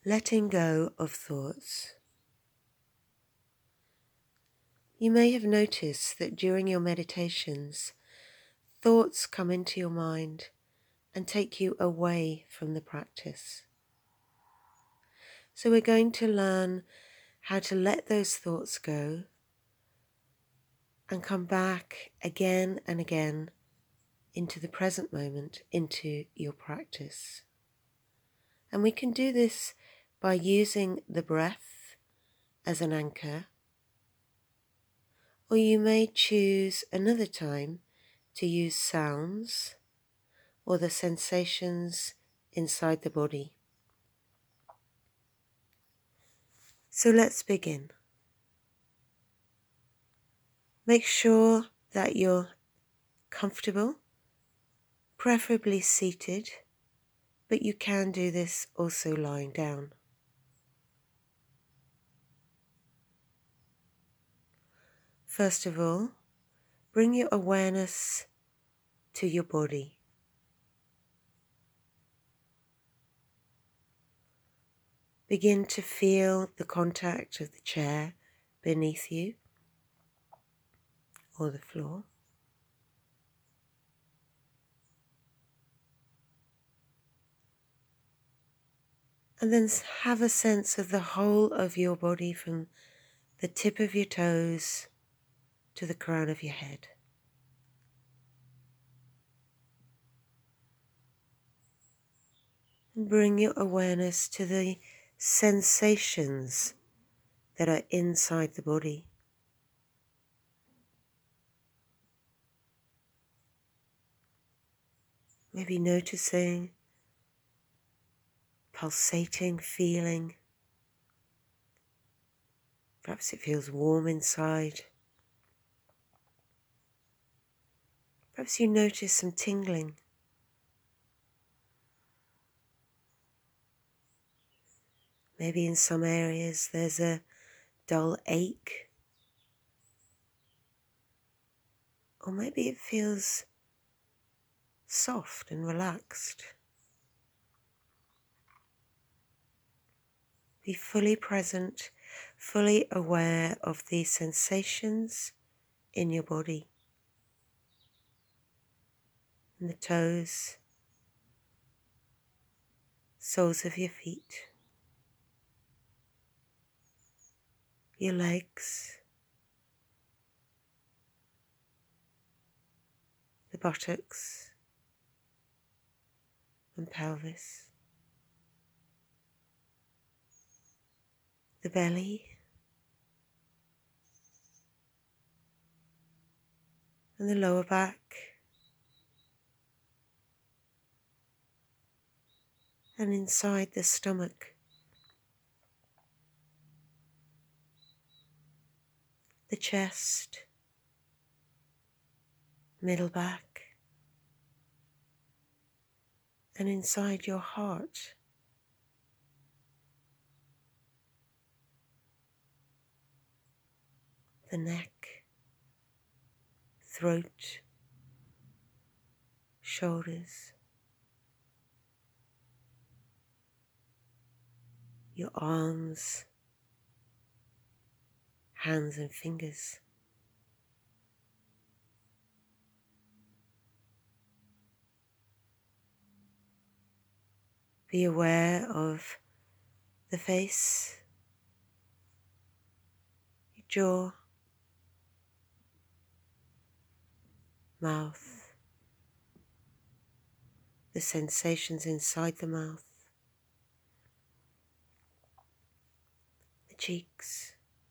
letting go of thoughts. You may have noticed that during your meditations, thoughts come into your mind and take you away from the practice. So we're going to learn how to let those thoughts go and come back again and again into the present moment, into your practice. And we can do this by using the breath as an anchor, or you may choose another time to use sounds or the sensations inside the body. So let's begin. Make sure that you're comfortable, preferably seated, but you can do this also lying down. First of all, bring your awareness to your body. Begin to feel the contact of the chair beneath you or the floor. And then have a sense of the whole of your body from the tip of your toes to the crown of your head. And bring your awareness to the sensations that are inside the body. Maybe noticing pulsating feeling. Perhaps it feels warm inside. Perhaps you notice some tingling. Maybe in some areas there's a dull ache. Or maybe it feels soft and relaxed. Be fully present, fully aware of these sensations in your body. In the toes, soles of your feet, your legs, the buttocks and pelvis, the belly, and the lower back, and inside the stomach, the chest, middle back, and inside your heart. The neck, throat, shoulders, your arms, hands and fingers. Be aware of the face, your jaw, mouth, the sensations inside the mouth, the cheeks,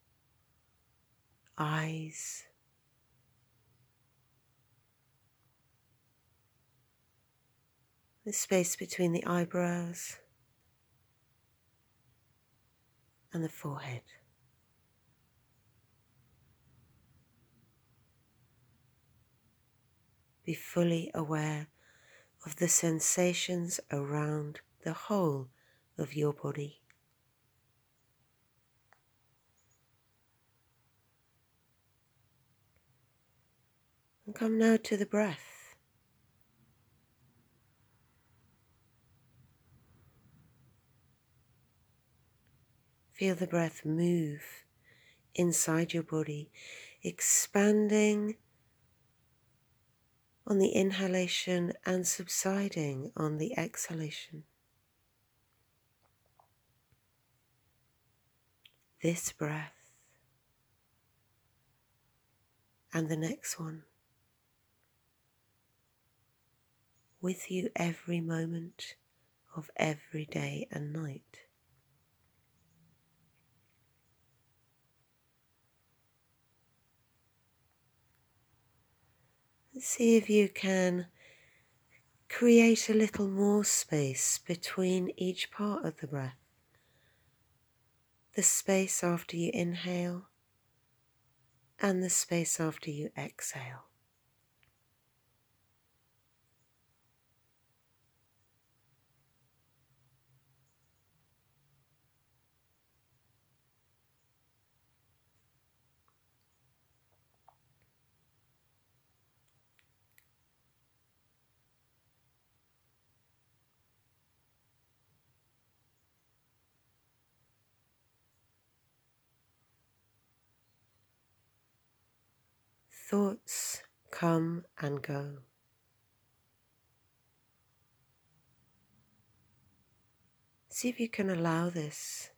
eyes, the space between the eyebrows and the forehead. Be fully aware of the sensations around the whole of your body. And come now to the breath. Feel the breath move inside your body, expanding on the inhalation and subsiding on the exhalation. This breath and the next one, with you every moment of every day and night. See if you can create a little more space between each part of the breath. The space after you inhale and the space after you exhale. Thoughts come and go. See if you can allow this.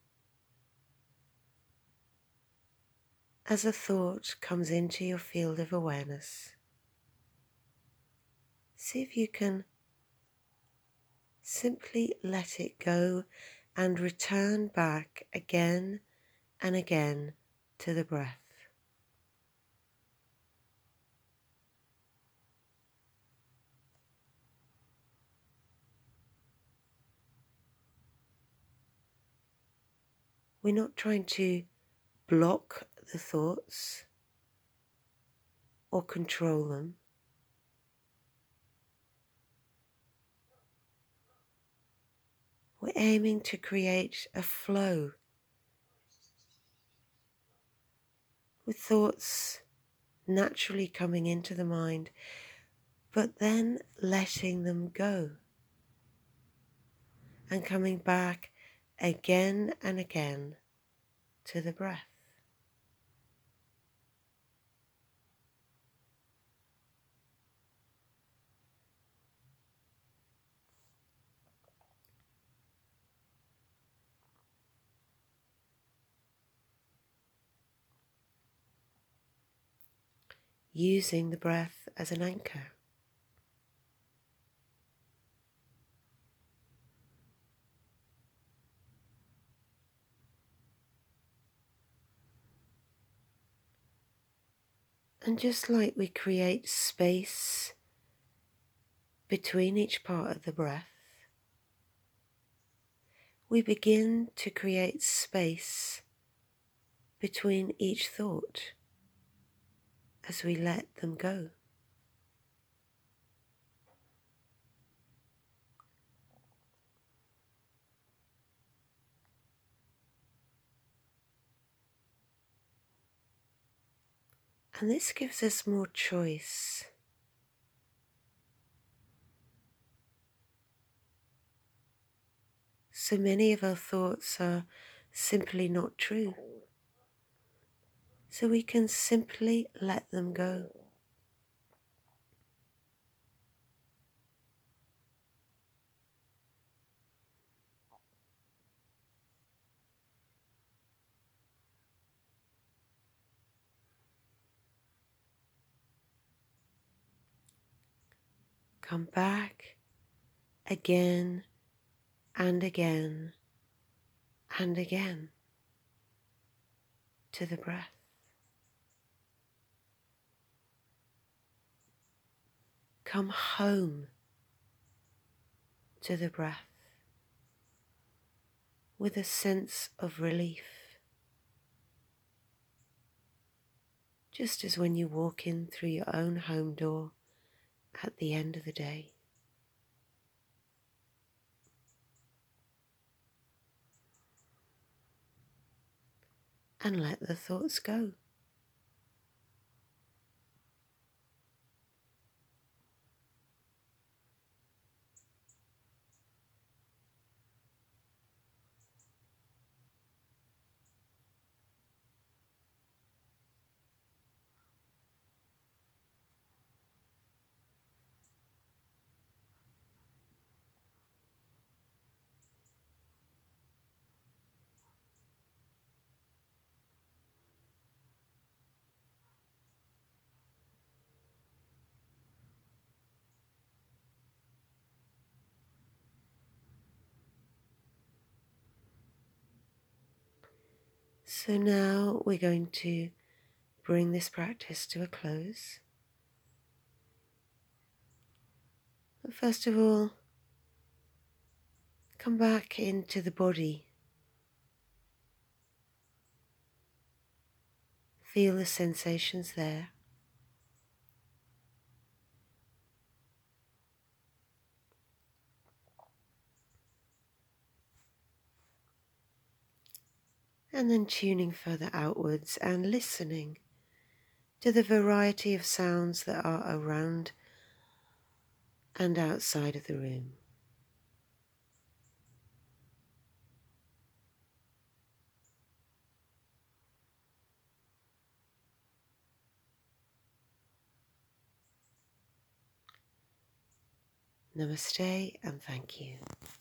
As a thought comes into your field of awareness, see if you can simply let it go and return back again and again to the breath. We're not trying to block the thoughts or control them. We're aiming to create a flow with thoughts naturally coming into the mind, but then letting them go and coming back again and again to the breath. Using the breath as an anchor. And just like we create space between each part of the breath, we begin to create space between each thought as we let them go. And this gives us more choice. So many of our thoughts are simply not true. So we can simply let them go. Come back again and again and again to the breath. Come home to the breath with a sense of relief. Just as when you walk in through your own home door at the end of the day. And let the thoughts go. So now we're going to bring this practice to a close. But first of all, come back into the body. Feel the sensations there. And then tuning further outwards and listening to the variety of sounds that are around and outside of the room. Namaste and thank you.